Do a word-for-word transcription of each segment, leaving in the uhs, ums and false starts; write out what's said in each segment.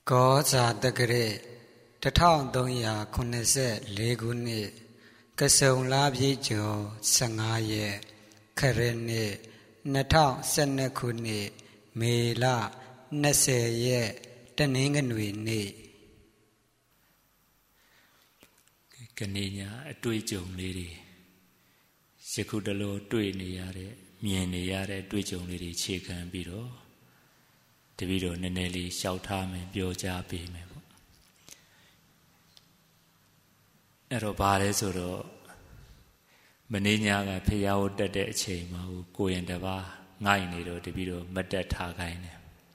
Có giả tắc rệ, tất thao đông ya khôn sẽ lê gu nê, cơ sông la bì chô sang ngà ye, khả rê nê, nê thao sân nê khu nê, mê la, nê sê ye, tân hên ngân uy nê. Cái này nhá, đuôi chồng này đi, sẽ khu đà lô đuôi này ya đấy, miền này ya đấy, đuôi chồng này đi chia khăn bì đó. Thì bây giờ nên này li sáu tháng mình biểu giá bì mình. Ở đó ba đấy rồi đó, mình đi nhà cái phải giao đất để chơi mà cô yên đó ba ngay này rồi thì bây giờ mất đất thà cái này,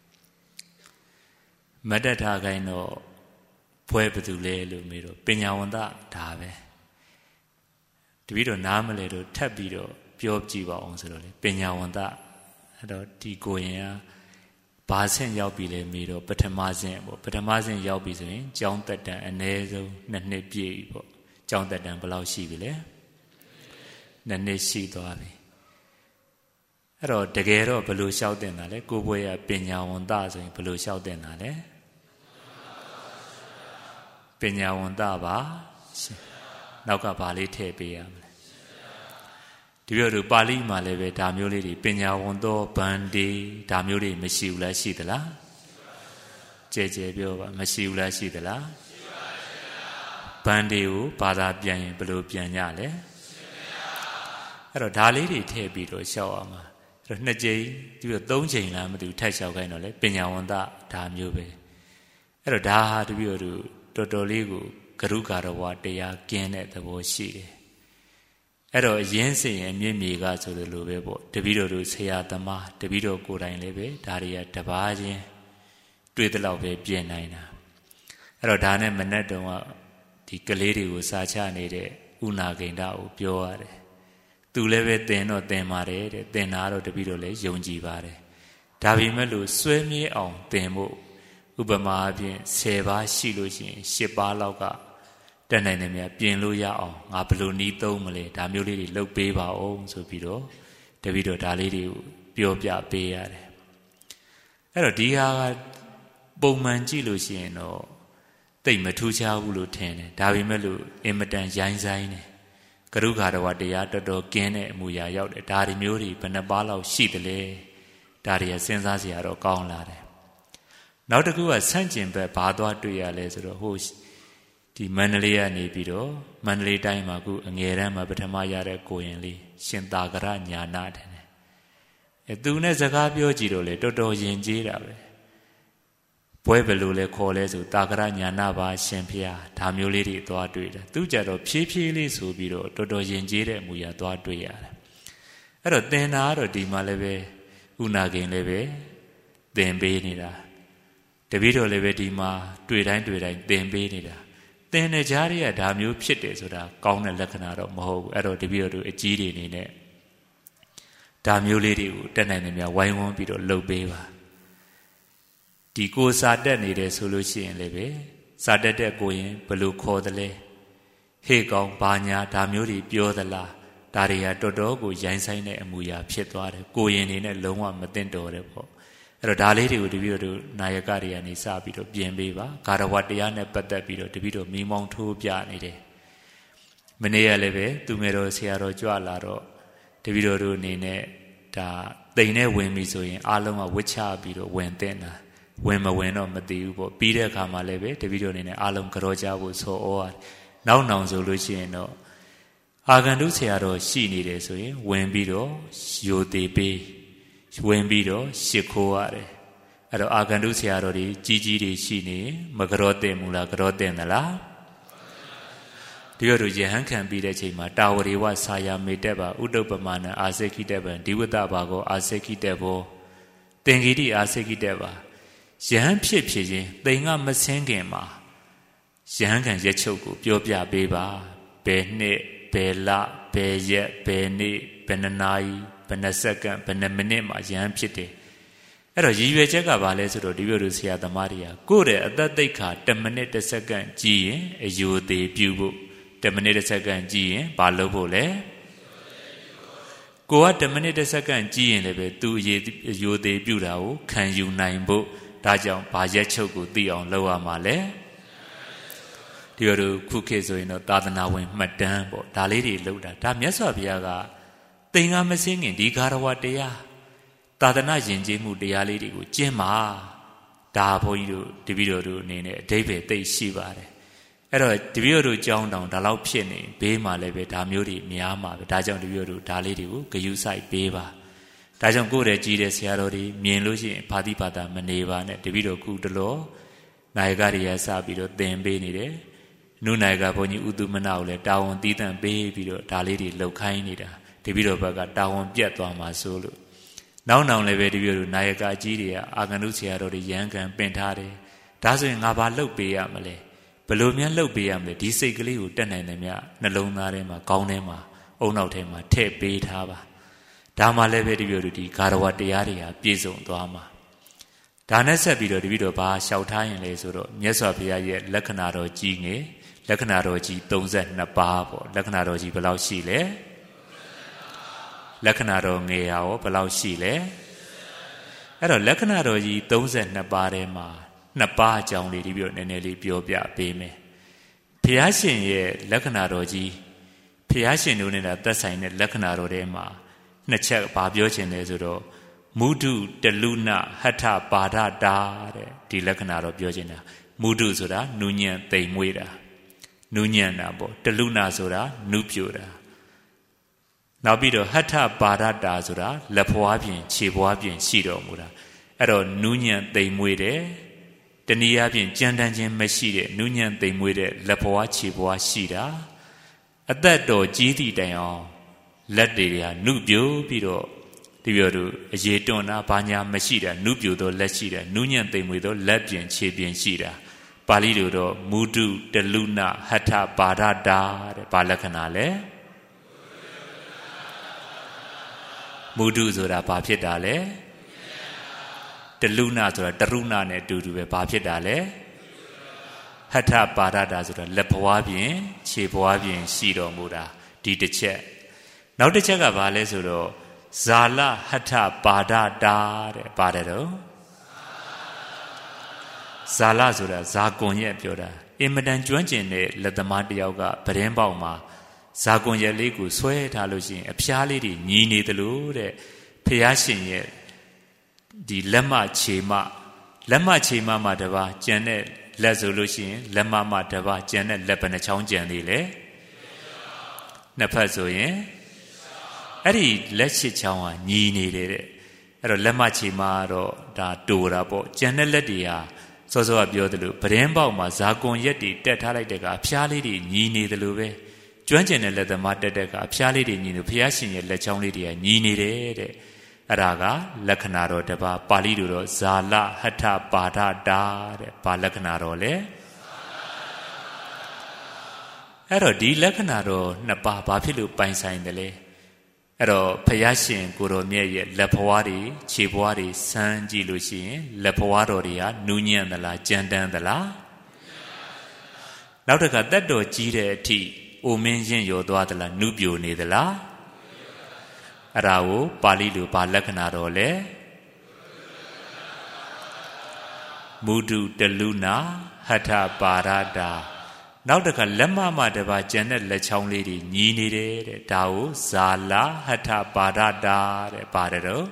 mất đất thà cái nó phơi bớt lệ luôn mấy rồi, bên nhà ông ta thà về, thì bây giờ nam lệ rồi thấp bây giờ biểu chỉ bảo ông rồi, bên nhà ông ta đó thì cô yên ba sen giao bì lệ mấy rồi, bắt tham sen bộ, bắt tham sen giao bì rồi, trong tất cả anh ấy rồi, nên này bì bộ, trong tất cả bao lâu xí bì lệ, nên này xí đó à bì, rồi đặc biệt rồi bao lâu sáu tiếng nào lệ, cô bôi à bên nhà ông ta rồi bao lâu sáu tiếng nào lệ, bên nhà ông ta ba, nào cả ba lì thế bì à. Thì bây giờ Bali mà lại về đàm yếu đi, bên nhà ông đó bản đi đàm yếu đi, mới siêu lại xí đó là, chế chế biểu vậy, mới siêu lại xí đó là, bản đi u, bà ta biển, bờ lô biển nhà lẽ, rồi đà lý đi thế bị rồi sao mà, rồi nãy chế, thì bây giờ tốn tiền là mà tụi thay sao cái nó lẽ, bên nhà ông ta đàm yếu về, rồi đà thì bây giờ tụi đồ đồ lý của cái rú cà rô vặt để ya kiến này tập vô xí. Ở đó yên sinh miền miền cái chỗ đó lưu về bộ, đặc biệt là xây nhà tạm mà, đặc biệt là cô đại lên về, đại địa đập ba chứ, tuổi từ lâu về biến này nè. Ở đó đàn em mình nói đó thì cái lễ đi của sa cha này đấy, una kinh đạo biểu à đấy, tu lên về tiền nó tiền mà đấy, tiền nào đó đặc biệt là dùng gì vào đấy, đặc biệt là lúc xuân miết ông tiền bộ, Upama biến xe ba xí lối xin, xe ba lâu cả. Trên này này biến lối ya ông, ngã belu ní tâu mà lệ, đam yếu đi lúc bê vào ông, số bị đó, để bị đó đá đi đi biểu bia bê à đấy. Ở đó đi ha, bông man chỉ lối xin nó, tây mà thu chao u lối thèn này, đa bị mà lối em mà đang dài dài này, cái lúc hà đó để ya đó đó kiến này mùi ya yau để đa đi miêu đi, bên đó ba lâu xí đấy lệ, đa đi ya sen sa xí đó cao là đấy. Nào đó cứ là sáng chừng về ba đoá tuổi à lệ rồi hô thì Manalaya này bị đó Manalaya đại mà cứ nghe ra mà bắt mà ra đấy cô yên li xin ta cái ra nhà nát thế này, tu này giờ cái biểu chỉ rồi lệ, đó đó yên chỉ ra vậy, bồi về lù lệ khó lệ rồi ta cái ra nhà nát ba xin pia, tham yêu lì đi đoá tuổi đó, tu giờ đó phi phi lì số bị đó, đó đó yên chỉ đấy mùi à đoá tuổi à, ở đó tên nào đó đi mà lệ về, una kinh lệ về, tên bê này là để biết rồi về đi mà tuổi đánh tuổi đánh tiền bê này là tiền này giá đi à đam yếuဖြစ်တယ်ဆိုတာကောင်းတဲ့လက္ခဏာတော့မဟုတ်ဘူးအဲ့တော့တပည့်တော်တို့အကြီးတွေအနေနဲ့ဒါမျိုးလေးတွေကိုတက်နိုင်တယ်များဝိုင်းဝန်းပြီးတော့လှုပ်ပေးပါဒီကိုစာတက်နေတယ်ဆိုလို့ရှိရင်လည်းပဲစာတက်တဲ့ကိုရင်ဘယ်လိုခေါ်သလဲဟေ့ကောင်ဘာညာဒါမျိုးတွေပြောသလားဒါတွေကတော်တော်ကိုရိုင်းဆိုင်တဲ့အမူအရာဖြစ်သွားတယ်ကိုရင်နေနဲ့လုံးဝမသိတော်တယ်ပေါ့အဲ့တော့ဒါလေးတွေကိုတပည့်တော်နာယကတွေကနေစပြီးတော့ပြင်ပေးပါဂါရဝတရားနဲ့ပတ်သက်ပြီးတော့တပည့်တော်မိမောင်းထိုးပြနေတယ်မနေ့ကလည်းပဲသူငယ်တော်ဆရာတော်ကြွလာတော့တပည့်တော်တို့အနေနဲ့ဒါတိမ်နဲ့ဝင်ပြီဆိုရင်အားလုံးကဝစ်ချပြီးတော့ဝင်တဲ့နာဝင်မဝင်တော့မသိဘူးပေါ့ပြီးတဲ့အခါမှာလည်းပဲတပည့်တော်အနေနဲ့အားလုံးကြောကြဖို့ဆိုဩဝါနောက်နောင်ဆိုလို့ရှိရင်တော့အာဂန္တုဆရာတော်ရှိနေတယ်ဆိုရင်ဝင်ပြီးတော့ယိုသေးပေးဝင်ပြီးတော့ရှစ်ခိုးရတယ်အဲ့တော့အာဂန္တုဆရာတော်တွေကြီးကြီးတွေရှိနေမကြောတဲ့မူလားကြောတဲ့သလားဒီလိုရဟန်းခံပြီးတဲ့ချိန်မှာတာဝရိဝဆာယာမေတ္တပါဥဒ္ဒပမာဏအာစေခိတ္တပံဒီဝတ္တဘာကိုအာစေခိတ္တဘောသင်္ကိတိအာစေခိတ္တပါယဟန်ဖြစ်ဖြစ်ချင်းတိမ်ကမဆင်းခင်မှာယဟန်ခံရက်ချုပ်ကိုပြောပြပေးပါဘယ်နှစ်ဘယ်လဘယ်ရက်ဘယ်နေ့ဘယ်နာရီဘယ်နှစ်စက္ကန့်ဘယ်နှစ်မိနစ်မှာယဟန်ဖြစ်တယ်အဲ့တော့ရည်ရွယ်ချက်ကဘာလဲဆိုတော့ဒီလိုလိုဆရာသမားတွေကကိုယ့်ရဲ့အသက်သိက္ခာတစ်မိနစ်တစ်စက္ကန့်ကြည့်ရင်အယိုသေးပြုဖို့တစ်မိနစ်တစ်စက္ကန့်ကြည့်ရင်ဘာလုပ်ဖို့လဲကိုကတစ်မိနစ်တစ်စက္ကန့်ကြည့်ရင်လည်းပဲသူအယိုသေးပြုတာကိုခံယူနိုင်ဖို့ဒါကြောင့်ဘာရက်ချုပ်ကိုသိအောင်လုပ်ရမှာလဲဒီလိုခုခေတ်ဆိုရင်တော့သာသနာဝင်မှတ်တမ်းပေါ့ဒါလေးတွေလုပ်တာဒါမြတ်စွာဘုရားကသင်္ဃမစင်းခင်ဒီဂါရဝတရားသာသနာယဉ်ကျေးမှုတရားလေးတွေကိုကျင့်ပါဒါဘုန်းကြီးတို့တပည့်တော်တို့အနေနဲ့အဓိပ္ပာယ်သိရှိပါတယ်အဲ့တော့တပည့်တော်တို့ကြောင်းတောင်ဒါလောက်ဖြစ်နေဘေးမှာလည်းပဲဒါမျိုးတွေများမှာပဲဒါကြောင့်တပည့်တော်တို့ဒါလေးတွေကိုဂရုစိုက်ပေးပါဒါကြောင့်ကိုယ်ရဲ့ကြီးတဲ့ဆရာတော်တွေမြင်လို့ရှိရင်ဘာတိဘာသာမနေပါနဲ့တပည့်တော်ခုတလောနိုင်ကတွေရစပြီးတော့သင်ပေးနေတယ်နုနိုင်ကဘုန်းကြီးဥတုမနာကိုလည်းတာဝန်တီးတန့်ပေးပြီးတော့ဒါလေးတွေလှုပ်ခိုင်းနေတာတပည့်တော်ဘက်ကတာဝန်ပြတ်သွားမှာဆိုလို့နောက်နောက်လည်းပဲတပည့်တော်နိုင်ကအကြီးတွေကအာဂန္တုဆရာတော်တွေရန်ကန်ပင်ထားတယ်ဒါဆိုရင်ငါဘာလှုပ်ပေးရမလဲဘယ်လိုများလှုပ်ပေးရမလဲဒီစိတ်ကလေးကိုတက်နိုင်တယ်မြနှလုံးသားထဲမှာကောင်းထဲမှာအုံနောက်ထဲမှာထည့်ပေးထားပါဒါမှလည်းပဲတပည့်တော်ဒီဂါရဝတရားတွေဟာပြည့်စုံသွားမှာဒါနဲ့ဆက်ပြီးတော့တပည့်တော်ဘာလျှောက်ထားရင်လဲဆိုတော့မြတ်စွာဘုရားရဲ့လက္ခဏာတော်ကြီးငယ်လက္ခဏာတော်ကြီးသုံးဆယ်နှစ်ပါးပေါ့လက္ခဏာတော်ကြီးဘယ်လောက်ရှိလဲလက္ခဏာတော်ငယ်ရောဘယ်လောက်ရှိလဲအဲ့တော့လက္ခဏာတော်ကြီးသုံးဆယ်နှစ်ပါးထဲမှာနှစ်ပါးအကြောင်းလေးဒီပြောနည်းနည်းလေးပြောပြပေးမယ်ဘုရားရှင်ရဲ့လက္ခဏာတော်ကြီးဘုရားရှင်တို့နဲ့သက်ဆိုင်တဲ့လက္ခဏာတော်ထဲမှာနှစ်ချက်ဘာပြောချင်လဲဆိုတော့မုဒုတလူနာဟထပါဒတာတဲ့ဒီလက္ခဏာတော်ပြောချင်တာမုဒုဆိုတာနုညံ့သိမ်မွေးတာနုညံ့တာပေါ့တလူနာဆိုတာနုပြိုတာနောက်ပြီးတော့ဟထပါဒတာဆိုတာလက်ဖွားပြင်ခြေဖွားပြင်ရှိတော်မူတာအဲ့တော့နုညံ့သိမ်မွေးတယ်တနည်းအားဖြင့်ကြမ်းတမ်းခြင်းမရှိတဲ့နုညံ့သိမ်မွေးတဲ့လက်ဖွားခြေဖွားရှိတာအသက်တော်ကြီးသည့်တိုင်အောင်လက်တွေကနုပြိုပြီးတော့ဒီပြောသူအရေတွန်းတာဘာညာမရှိတာနုပြိုသောလက်ရှိတာနုညံ့သိမ်မွေသောလက်ပြင်ခြေပြင်ရှိတာပါဠိလိုတော့မုဒုတလူနာဟထပါဒတာတဲ့ဘာလက္ခဏာလဲမုဒုဆိုတာဘာဖြစ်တာလဲတလူနာဆိုတာတရုဏနဲ့အတူတူပဲဘာဖြစ်တာလဲဟထပါဒတာဆိုတာလက်ဘွားပြင်ခြေဘွားပြင်ရှိတော်မူတာဒီတစ်ချက်နောက်တစ်ချက်ကဘာလဲဆိုတော့ဇာလဟထပါဒတာတဲ့ပါတယ်တော့ဇာလဆိုတာဇာကွန်ရဲ့ပြောတာအင်မတန်ကျွမ်းကျင်တဲ့လက်သမားတယောက်ကပရင်းပေါက်မှာဇာကွန်ရဲ့လေးကိုဆွဲထားလို့ရှိရင်အဖျားလေးတွေညီနေသလိုတဲ့ဖျားရှင်ရဲ့ဒီလက်မခြေမလက်မခြေမမှာတပါကျန်တဲ့လက်ဆိုလို့ရှိရင်လက်မမတပါကျန်တဲ့လက်ဘယ်နှချောင်းကျန်သေးလဲနှစ်ဖက်ဆိုရင်အဲ့ဒီလက်ချစ်ချောင်းဟာညီနေတယ်တဲ့အဲ့တော့လက်မချီမှာတော့ဒါတူတာပေါ့ကျန်တဲ့လက်တွေဟာစောစောကပြောသလိုပရင်းပေါက်မှာဇာကွန်ရက်တွေတက်ထားလိုက်တဲ့ကအဖျားလေးတွေညီနေတယ်လို့ပဲကျွမ်းကျင်တဲ့လက်သမားတက်တဲ့ကအဖျားလေးတွေညီလို့ဘုရားရှင်ရဲ့လက်ချောင်းလေးတွေကညီနေတယ်တဲ့အဲ့ဒါကလက္ခဏာတော်တစ်ပါးပါဠိလိုတော့ဇာလဟထပါဒတာတဲ့ဘာလက္ခဏာတော်လဲအဲ့တော့ဒီလက္ခဏာတော်နှစ်ပါးဘာဖြစ်လို့ပိုင်ဆိုင်တယ်လဲအဲ့တော့ဘုရားရှင်ကိုတော်မြတ်ရဲ့လက်ဖွားတွေခြေဖွားတွေစမ်းကြည့်လို့ရှိရင်လက်ဖွားတော်တွေကနူးညံ့သလားကြမ်းတမ်းသလားနောက်တစ်ခါတက်တော်ကြီးတဲ့အထိအိုမင်းရင်ရောသွားသလားနုပြိုနေသလားအဲ့ဒါကိုပါဠိလိုဘာလက္ခဏာတော်လဲမုဒုတလူနာဟထပါရတာနောက်တစ်ခါလက်မမတပါကျန်တဲ့လက်ချောင်းလေးတွေညီနေတယ်တဲ့ဒါကိုဇာလဟထပါဒတာတဲ့ပါတယ်တော့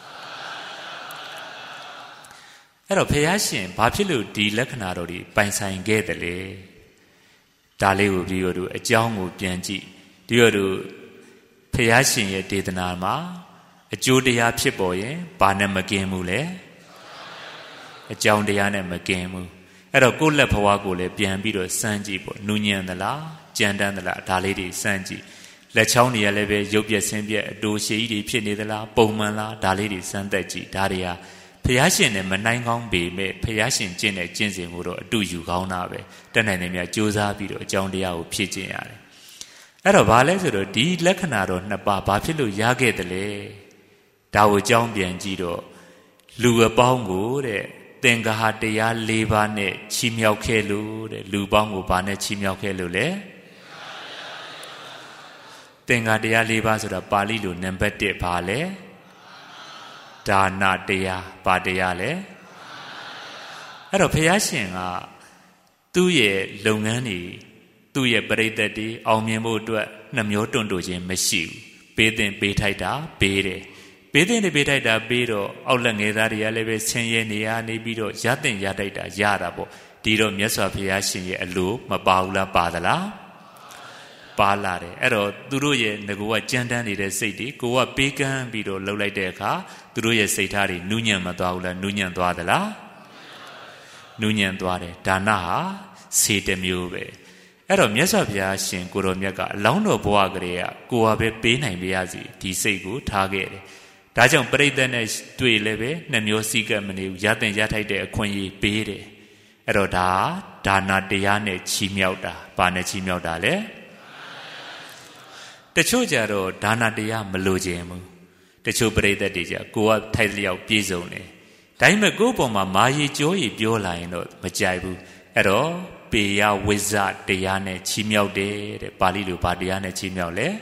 အဲ့တော့ဘုရားရှင်ဘာဖြစ်လို့ဒီလက္ခဏာတော်တွေပိုင်ဆိုင်ခဲ့တယ်လဲဒါလေးကိုဒီလိုတို့အကြောင်းကိုပြန်ကြည့်ဒီလိုတို့ဘုရားရှင်ရဲ့ဒေသနာမှာအကျိုးတရားဖြစ်ပေါ်ရင်ဘာနဲ့မကင်းဘူးလဲအကြောင်းတရားနဲ့မကင်းဘူးအဲ့တော့ကိုယ့်လက်ဘဝကိုလည်းပြန်ပြီးတော့စမ်းကြည့်ပေါ့နူးညံ့သလားကြမ်းတမ်းသလားဒါလေးတွေစမ်းကြည့်လက်ချောင်းတွေကလည်းပဲရုပ်ပြက်ဆင်းပြက်အတိုးရှည်ကြီးတွေဖြစ်နေသလားပုံမှန်လားဒါလေးတွေစမ်းသက်ကြည့်ဒါတွေကဘုရားရှင်နဲ့မနိုင်ကောင်းပေမဲ့ဘုရားရှင်ကျင့်တဲ့ကျင့်စဉ်ကိုတော့အတူယူကောင်းတာပဲတက်နိုင်တယ်များကြိုးစားပြီးတော့အကြောင်းတရားကိုဖြည့်ကျင့်ရတယ်အဲ့တော့ဘာလဲဆိုတော့ဒီလက္ခဏာတော်နှစ်ပါးဘာဖြစ်လို့ရခဲ့တယ်လဲဒါကိုအကြောင်းပြန်ကြည့်တော့လူအပေါင်းကိုတဲ့သင်္ဃာတရား၄ပါးနဲ့ချီးမြှောက်ခဲ့လို့တဲ့လူပေါင်းကိုဘာနဲ့ချီးမြှောက်ခဲ့လို့လဲသင်္ဃာတရား၄ပါးဆိုတာပါဠိလိုနံပါတ်၁ဘာလဲဒါနတရားဘာတရားလဲအဲ့တော့ဘုရားရှင်ကသူ့ရဲ့လုပ်ငန်းတွေသူ့ရဲ့ပရိသတ်တွေအောင်မြင်ဖို့အတွက်နှမျိုးတွန့်တိုခြင်းမရှိဘူးပေးတဲ့ပေးထိုက်တာပေးတယ်ပေးတဲ့ပေးထိုက်တာပေးတော့အောက်လက်ငယ်သားတွေကလည်းပဲဆင်းရဲနေရနေပြီးတော့ရတဲ့ရတိုက်တာရတာပေါ့ဒီတော့မြတ်စွာဘုရားရှင်ရဲ့အလိုမပါဘူးလားပါသလားပါလာတယ်အဲ့တော့သူတို့ရဲ့ငကိုကကြမ်းတမ်းနေတဲ့စိတ်တွေကိုကပေးကမ်းပြီးတော့လှုပ်လိုက်တဲ့အခါသူတို့ရဲ့စိတ်ထားတွေနူးညံ့မသွားဘူးလားနူးညံ့သွားသလားနူးညံ့သွားတယ်ဒါနဟာစေတမျိုးပဲအဲ့တော့မြတ်စွာဘုရားရှင်ကိုတော်မြတ်ကအလောင်းတော်ဘဝကလေးကကိုယ်ဟာပဲပေးနိုင်ပါရစီဒီစိတ်ကိုထားခဲ့တယ်ဒါကြောင့်ပရိသတ်နဲ့တွေ့လည်းပဲနှမျိုးစည်းကပ်မနေဘူးရတဲ့ရထိုက်တဲ့အခွင့်အရေးပေးတယ်အဲ့တော့ဒါဒါနတရားနဲ့ချီးမြှောက်တာဘာနဲ့ချီးမြှောက်တာလဲတချို့ကြတော့ဒါနတရားမလိုချင်ဘူးတချို့ပရိသတ်တွေကြကိုကထိုက်လျောက်ပြည့်စုံတယ်ဒါပေမဲ့ကိုယ့်ပေါ်မှာမာရီကြိုးရီပြောလာရင်တော့မကြိုက်ဘူးအဲ့တော့ပေယဝိဇ္ဇတရားနဲ့ချီးမြှောက်တယ်တဲ့ပါဠိလိုဘာတရားနဲ့ချီးမြှောက်လဲ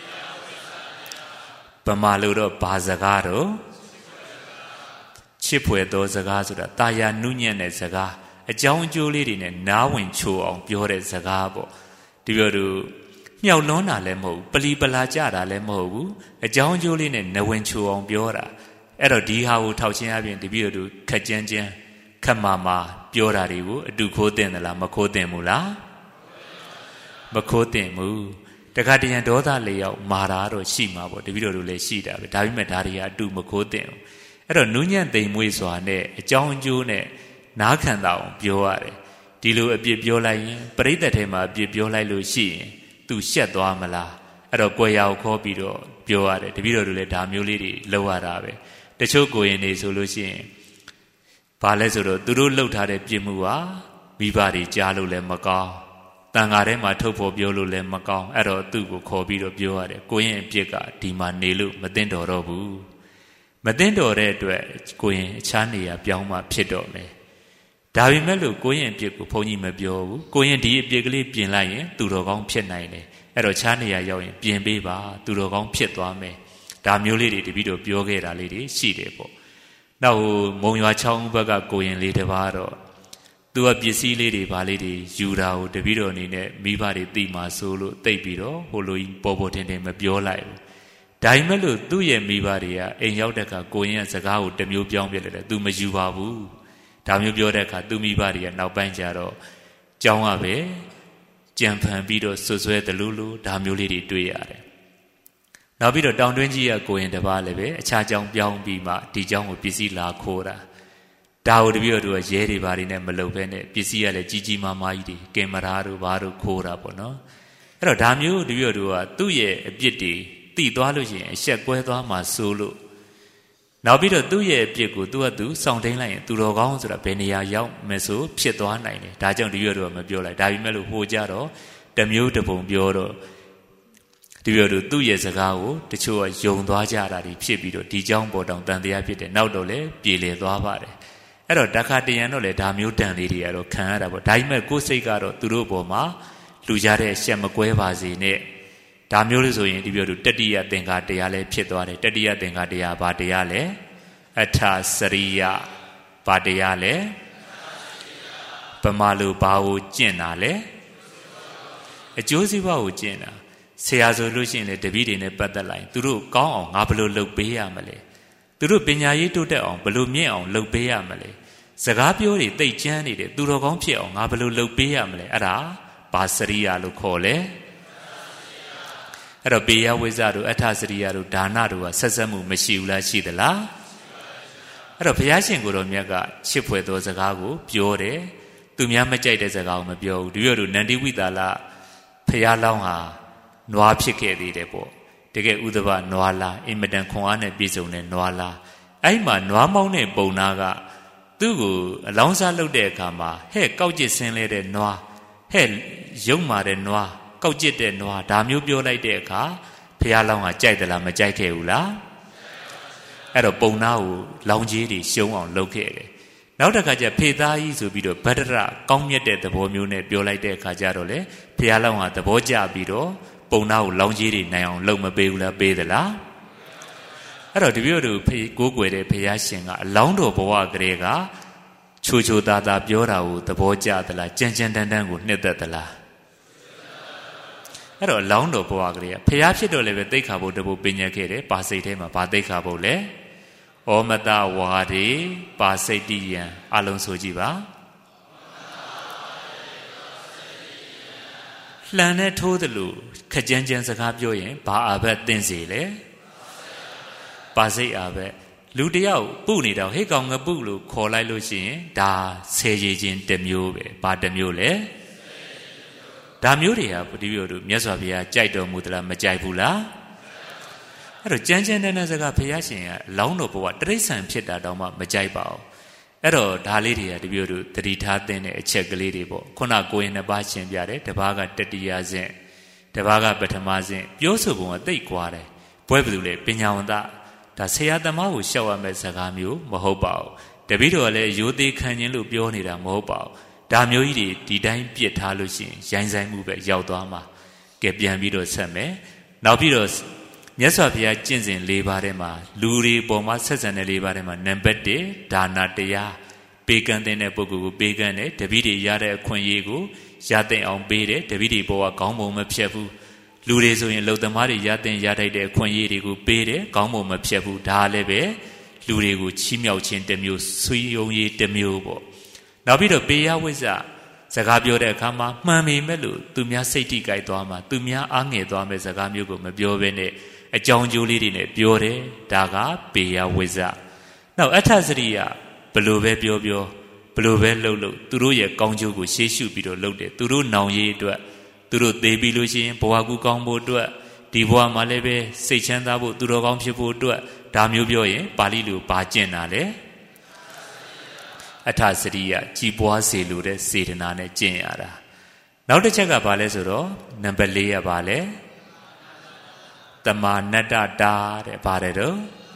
ဗမာလိုတော့ဘာစကားတော့ချစ်ဖွယ်သောစကားဆိုတာတာယာနုညံ့တဲ့စကားအကြောင်းအကျိုးလေးတွေနဲ့နားဝင်ချိုအောင်ပြောတဲ့စကားပေါ့ဒီလိုတို့မြောက်လွန်းတာလည်းမဟုတ်ဘူးပလီပလာကြတာလည်းမဟုတ်ဘူးအကြောင်းအကျိုးလေးနဲ့နဝင်ချိုအောင်ပြောတာအဲ့တော့ဒီဟာကိုထောက်ချင်းအပြင်တပည့်တို့ခက်ကြမ်းကြမ်းခက်မာမာပြောတာတွေကိုအတူခိုးတင်သလားမခိုးတင်ဘူးလားမခိုးတင်ဘူးတခါတရံဒေါသလေးရောက်မာတာတော့ရှိမှာပေါ့တပည့်တို့လည်းရှိတာပဲဒါပေမဲ့ဒါတွေကအတူမခိုးတင်ဘူးအဲ့တော့နူးညံ့သိမ်မွေ့စွာနဲ့အကြောင်းအကျိုးနဲ့နားခံတာအောင်ပြောရတယ်ဒီလိုအပြစ်ပြောလိုက်ရင်ပရိသတ်ထဲမှာအပြစ်ပြောလိုက်လို့ရှိရင်သူရှက်သွားမလားအဲ့တော့ကိုယ်ရအောင်ခေါ်ပြီးတော့ပြောရတယ်တပည့်တော်တို့လည်းဒါမျိုးလေးတွေလုပ်ရတာပဲတချို့ကိုရင်နေဆိုလို့ရှိရင်ဘာလဲဆိုတော့သူတို့လှုပ်ထားတဲ့ပြစ်မှုဟာမိဘတွေကြားလို့လည်းမကောင်းတန်ဃာထဲမှာထုတ်ဖို့ပြောလို့လည်းမကောင်းအဲ့တော့သူ့ကိုခေါ်ပြီးတော့ပြောရတယ်ကိုရင်အပြစ်ကဒီမှာနေလို့မသိတော်တော့ဘူးမသိတော်တဲ့အတွက်ကိုရင်အခြားနေရာပြောင်းမှဖြစ်တော့မယ်ဒါပေမဲ့လို့ကိုရင်အပြစ်ကိုဘုန်းကြီးမပြောဘူးကိုရင်ဒီအပြစ်ကလေးပြင်လိုက်ရင်သူတော်ကောင်းဖြစ်နိုင်တယ်အဲ့တော့ခြားနေရာရောက်ရင်ပြင်ပေးပါသူတော်ကောင်းဖြစ်သွားမယ်ဒါမျိုးလေးတွေတပည့်တော်ပြောခဲ့တာလေးတွေရှိတယ်ပေါ့နောက်မုံရွာချောင်းဘက်ကကိုရင်လေးတစ်ပါးတော့သူကပစ္စည်းလေးတွေဗာလေးတွေယူတာကိုတပည့်တော်အနေနဲ့မိဘတွေသိမှဆိုလို့တိတ်ပြီးတော့ဟိုလိုကြီးပေါ်ပေါ်တင်တင်မပြောလိုက်ဘူးဒါပေမဲ့လို့သူ့ရဲ့မိဘတွေကအိမ်ရောက်တဲ့အခါကိုရင်ရဲ့စကားကိုတစ်မျိုးပြောင်းပြလိုက်တယ်သူမယူပါဘူးဒါမျိုးပြောတဲ့အခါသူမိဘတွေကနောက်ပိုင်းကျတော့ကြောင်းရပဲကြံဖန်ပြီးတော့ဆွဆွဲတယ်လို့လို့ဒါမျိုးလေးတွေတွေ့ရတယ်နောက်ပြီးတော့တောင်တွင်းကြီးကကိုရင်တစ်ပါးလည်းပဲအခြားကြောင်းပြောင်းပြီးမှဒီကြောင်းကိုပစ္စည်းလာခိုးတာဒါကိုတပည့်တော်တို့ကရဲတွေဘာတွေနဲ့မလုပ်ဘဲနဲ့ပစ္စည်းကလည်းကြီးကြီးမားမားကြီးတွေကင်မရာတို့ဘာတို့ခိုးတာပေါ့နော်အဲ့တော့ဒါမျိုးတပည့်တော်တို့ကသူ့ရဲ့အပြစ်တွေတိသွားလို့ရှိရင်အရှက်ကွဲသွားမှဆိုလို့နောက်ပြီးတော့သူ့ရဲ့အပြစ်ကိုသူ့ဟာသူစောင့်ထိန်လိုက်ရင်သူတော်ကောင်းဆိုတာဘယ်နေရာရောက်မယ်ဆိုဖြစ်သွားနိုင်တယ်ဒါကြောင့်တပည့်တော်ကမပြောလိုက်ဒါပေမဲ့လို့ဟိုကြတော့တမျိုးတပုံပြောတော့ဒီလိုတို့သူ့ရဲ့စကားကိုတချို့ကယုံသွားကြတာတွေဖြစ်ပြီးတော့ဒီကြောင်းပေါ်တောင်တန်တရားဖြစ်တယ်နောက်တော့လည်းပြေလည်သွားပါတယ်အဲ့တော့တခါတရံတော့လေဒါမျိုးတန်လေးတွေကတော့ခံရတာပေါ့ဒါပေမဲ့ကိုယ်စိတ်ကတော့သူတို့ပေါ်မှာလူကြတဲ့ရှက်မကွဲပါစေနဲ့ဒါမျိုးလို့ဆိုရင်ဒီပြောတို့တတိယသင်္ကာတရားလည်းဖြစ်သွားတယ်တတိယသင်္ကာတရားဘာတရားလဲအထစရိယဘာတရားလဲဗမာလူဘာကိုကျင့်တာလဲအကျိုးစီးပွားကိုကျင့်တာဆရာဆိုလို့ရှိရင်လေတပည့်တွေနဲ့ပတ်သက်လိုက်သူတို့ကောင်းအောင်ငါဘယ်လိုလုပ်ပေးရမလဲသူတို့ပညာရေးတိုးတက်အောင်ဘယ်လိုမြင့်အောင်လုပ်ပေးရမလဲစကားပြောတွေသိကျမ်းနေတယ်သူတော်ကောင်းဖြစ်အောင်ငါဘယ်လိုလုပ်ပေးရမလဲအဲ့ဒါဘာစရိယလို့ခေါ်လဲအဲ့တော့ပေယဝိဇ္ဇတို့အထစရိယတို့ဒါနတို့ကဆက်ဆက်မှုမရှိဘူးလားရှိသလားအဲ့တော့ဘုရားရှင်ကိုယ်တော်မြတ်ကချစ်ဖွယ်သောစကားကိုပြောတယ်သူများမကြိုက်တဲ့စကားကိုမပြောဘူးဒီလိုတို့နန္ဒီဝိသလဘုရားလောင်းဟာနွားဖြစ်ခဲ့သေးတယ်ပေါ့တကယ်ဥဒဘနွားလားအင်မတန်ခွန်အားနဲ့ပြည့်စုံတဲ့နွားလားအဲ့မှာနွားမောင်းတဲ့ပုံနာကသူ့ကိုအလောင်းစားလုပ်တဲ့အခါမှာဟဲ့ကောက်ကျစ်ဆင်းလဲတဲ့နွားဟဲ့ရုံမာတဲ့နွားကောက်ကျစ်တဲ့နွားဒါမျိုးပြောလိုက်တဲ့အခါဘုရားလောင်းကကြိုက်သလားမကြိုက်ခဲ့ဘူးလားအဲ့တော့ပုံနာကိုလောင်းကြီးတွေရှုံးအောင်လုပ်ခဲ့တယ်နောက်တစ်ခါကျဖေသားကြီးဆိုပြီးတော့ဗဒ္ဒရကောင်းမြတ်တဲ့သဘောမျိုးနဲ့ပြောလိုက်တဲ့အခါကျတော့လေဘုရားလောင်းကသဘောကျပြီးတော့ပုံနာကိုလောင်းကြီးတွေနိုင်အောင်လုပ်မပေးဘူးလားပေးသလားအဲ့တော့တပည့်တို့ဖေကိုးကွယ်တဲ့ဘုရားရှင်ကအလောင်းတော်ဘဝကလေးကချိုချိုသားသားပြောတာကိုသဘောကျသလားကြမ်းကြမ်းတမ်းတမ်းကိုနှစ်သက်သလားအဲ့တော့လောင်းတော်ဘဝကလေးကဖျားဖြစ်တော့လည်းပဲသိက္ခာပုဒ်တပုဒ်ပညာခဲ့တယ်ပါစိတ်ထဲမှာဘာသိက္ခာပုဒ်လဲဩမတဝါဒေပါစိတ်တိယံအလုံးဆိုကြည့်ပါလှန်နဲ့ထိုးတယ်လို့ခကြမ်းကြမ်းစကားပြောရင်ဘာအာဘတ်သင်စီလဲပါစိတ်အာဘတ်လူတယောက်ပုနေတာဟေ့ကောင်ငပုလို့ခေါ်လိုက်လို့ရှိရင်ဒါဆယ်ရည်ချင်းတစ်မျိုးပဲဘာတစ်မျိုးလဲဒါမျိုးတွေကဘုရားတို့မြတ်စွာဘုရားကြိုက်တော်မူသလားမကြိုက်ဘူးလားအဲ့တော့ကြမ်းကြမ်းတမ်းတမ်းစကားဘုရားရှင်ကလောင်းတော်ဘဝတရိစ္ဆာန်ဖြစ်တာတောင်မှမကြိုက်ပါဘူးအဲ့တော့ဒါလေးတွေကတပြို့တို့တတိထားတဲ့အချက်ကလေးတွေပေါ့ခုနကိုရင်နှစ်ပါးရှင်းပြတယ်တစ်ပါးကတတိယဆင့်တစ်ပါးကပထမဆင့်ပြောဆိုပုံကသိပ်ကွာတယ်ဘွဲဘယ်လိုလဲပညာဝန္တဒါဆရာသမားကိုရှောက်ရမယ့်စကားမျိုးမဟုတ်ပါဘူးတပည့်တော်ကလည်းရိုသေခံခြင်းလို့ပြောနေတာမဟုတ်ပါဘူးဒါမျိုးကြီးတွေဒီတိုင်းပြစ်ထားလို့ရှိရင်ရိုင်းဆိုင်မှုပဲရောက်သွားမှာကဲပြန်ပြီးတော့ဆက်မယ်နောက်ပြီးတော့မြတ်စွာဘုရားကျင့်စဉ်၄ပါးထဲမှာလူတွေပေါ်မှာဆက်ဆံတဲ့၄ပါးထဲမှာနံပါတ်၁ဒါနတရားပေးကမ်းတဲ့ပုဂ္ဂိုလ်ကိုပေးကမ်းတယ်တပည့်တွေရတဲ့အခွင့်အရေးကိုရတဲ့အောင်ပေးတယ်တပည့်တွေပေါ်ကခေါင်းပုံမဖြတ်ဘူးလူတွေဆိုရင်လုံသမားတွေရတဲ့ရထိုက်တဲ့အခွင့်အရေးတွေကိုပေးတယ်ခေါင်းပုံမဖြတ်ဘူးဒါလည်းပဲလူတွေကိုချီးမြှောက်ခြင်းတစ်မျိုးဆွေးယုံရေးတစ်မျိုးပေါ့နောက်ပြီးတော့ပေယဝိဇ္ဇစကားပြောတဲ့အခါမှာမှန်ပေမဲ့လို့သူများစိတ်ထိကြိုက်သွားမှာသူများအားငယ်သွားမဲ့စကားမျိုးကိုမပြောဘဲနဲ့အကြောင်းကျိုးလေးတွေနဲ့ပြောတယ်ဒါကပေယဝိဇ္ဇနောက်အဋ္ဌစရိယဘလို့ပဲပြောပြောဘလို့ပဲလှုပ်လှုပ်သူတို့ရဲ့ကောင်းကျိုးကိုရှေ့ရှုပြီးတော့လှုပ်တယ်သူတို့နောင်ရေးအတွက်သူတို့သေပြီးလို့ရှိရင်ဘဝကူကောင်းဖို့အတွက်ဒီဘဝမှာလည်းပဲစိတ်ချမ်းသာဖို့သူတော်ကောင်းဖြစ်ဖို့အတွက်ဒါမျိုးပြောရင်ပါဠိလိုဘာကျင့်တာလဲအဋ္ဌစရိယကြီးပွားစေလိုတဲ့စေတနာနဲ့ကျင့်ရတာနောက်တစ်ချက်ကဘာလဲဆိုတော့နံပါတ်၄ကဘာလဲတမာနတ္တတာတဲ့ပါတယ်တော့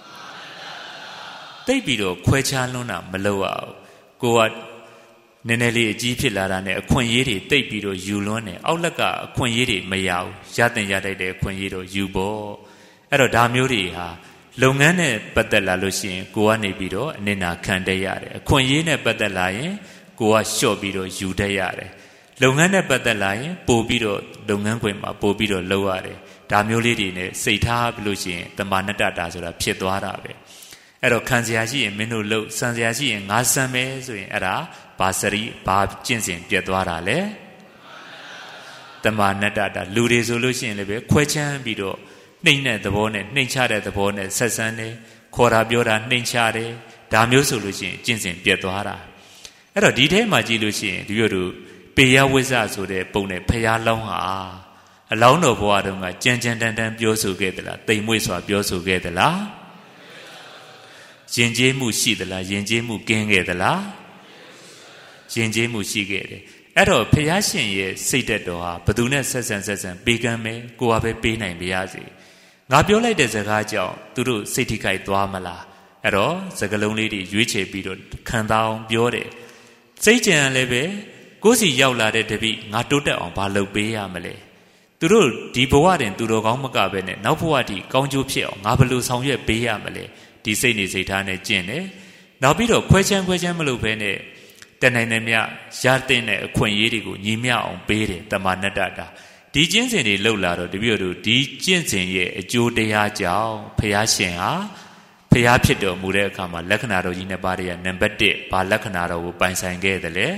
တိတ်ပြီးတော့ခွဲခြားလွန်းတာမလုပ်ရဘူးကိုကနည်းနည်းလေးအကြီးဖြစ်လာတာနဲ့အခွင့်အရေးတွေတိတ်ပြီးတော့ယူလွန်းတယ်အောက်လက်ကအခွင့်အရေးတွေမရဘူးရတဲ့ရတဲ့တဲ့အခွင့်အရေးတော့ယူဖို့အဲ့တော့ဒါမျိုးတွေဟာလုပ်ငန်းနဲ့ပတ်သက်လာလို့ရှိရင်ကိုကနေပြီးတော့အနစ်နာခံတတ်ရတယ်အခွင့်အရေးနဲ့ပတ်သက်လာရင်ကိုကလျှော့ပြီးတော့ယူတတ်ရတယ်လုပ်ငန်းနဲ့ပတ်သက်လာရင်ပို့ပြီးတော့လုပ်ငန်းခွင်မှာပို့ပြီးတော့လုပ်ရတယ်ဒါမျိုးလေးတွေနဲ့စိတ်ထားပြီးလို့ရှိရင်တမာနတ္တတာဆိုတာဖြစ်သွားတာပဲအဲ့တော့ခံစရာရှိရင်မင်းတို့လှုပ်စံစရာရှိရင်ငါစံမယ်ဆိုရင်အဲ့ဒါဘာစရိဘာကျင့်စဉ်ပြတ်သွားတာလေတမာနတ္တတာလူတွေဆိုလို့ရှိရင်လည်းပဲခွဲချမ်းပြီးတော့နှိမ့်တဲ့သဘောနဲ့နှိမ့်ချတဲ့သဘောနဲ့ဆက်ဆံတယ်ခေါ်တာပြောတာနှိမ့်ချတယ်ဒါမျိုးဆိုလို့ရှိရင်ကျင့်စဉ်ပြတ်သွားတာအဲ့တော့ဒီထဲမှာကြည့်လို့ရှိရင်ဒီလိုတို့ပေယဝိဇ္ဇဆိုတဲ့ပုံနဲ့ဖျားလောင်းဟာအလောင်းတော်ဘဝတုန်းကကြမ်းကြမ်းတမ်းတမ်းပြောဆိုခဲ့သလားတိမ်မွေ့စွာပြောဆိုခဲ့သလားယဉ်ကျေးမှုရှိသလားယဉ်ကျေးမှုကင်းခဲ့သလားယဉ်ကျေးမှုရှိခဲ့တယ်အဲ့တော့ဖျားရှင်ရဲ့စိတ်သက်တော်ဟာဘယ်သူနဲ့ဆက်ဆံဆက်ဆံပေးကမ်းမယ်ကိုကပဲပေးနိုင်ပါရစေငါပြောလိုက်တဲ့စကားကြောင့်သူတို့စိတ်ထိခိုက်သွားမလားအဲ့တော့စကားလုံးလေးတွေရွေးချယ်ပြီးတော့ခံစားအောင်ပြောတယ်စိတ်ကြံလည်းပဲကိုယ်စီရောက်လာတဲ့တပည့်ငါတိုးတက်အောင်ဘာလုပ်ပေးရမလဲသူတို့ဒီဘဝတင်သူတော်ကောင်းမကပဲနဲ့နောက်ဘဝတိကောင်းကျိုးဖြစ်အောင်ငါဘယ်လိုဆောင်ရွက်ပေးရမလဲဒီစိတ်နေစိတ်ထားနဲ့ကျင့်တယ်နောက်ပြီးတော့ခွဲချမ်းခွဲချမ်းမလုပ်ဘဲနဲ့တနိုင်နဲ့မြရတဲ့အခွင့်အရေးတွေကိုညီမျှအောင်ပေးတယ်တမာနတ္တတာဒီကျင့်စဉ်တွေလှုပ်လာတော့တပည့်တို့ဒီကျင့်စဉ်ရဲ့အကျိုးတရားကြောင့်ဘုရားရှင်ဟာဘုရားဖြစ်တော်မူတဲ့အခါမှာလက္ခဏာတော်ကြီးနှစ်ပါးတွေကနံပါတ်၁ဘာလက္ခဏာတော်ကိုပိုင်ဆိုင်ခဲ့တယ်လဲ